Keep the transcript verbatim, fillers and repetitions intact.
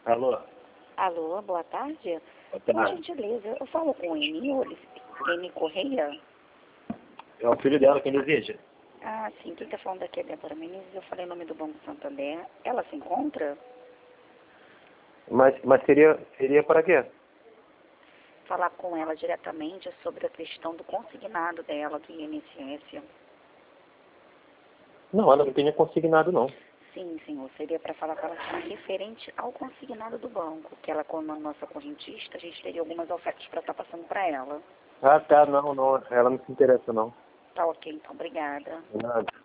Alô? Alô, boa tarde. Boa Por tarde. gentileza, eu falo com o Eni, Eni Correia? É o filho dela, quem deseja? Ah, sim, quem está falando aqui é Débora Menezes, eu falei o nome do Banco Santander. Ela se encontra? Mas, mas seria, seria para quê? Falar com ela diretamente sobre a questão do consignado dela, do I N S S. Não, ela não tinha consignado, não. Sim, senhor, seria para falar com ela referente ao consignado do banco, que ela, como a nossa correntista, a gente teria algumas ofertas para estar passando para ela. Ah, tá, não, não. Ela não se interessa, não. Tá ok, então, obrigada. Nada.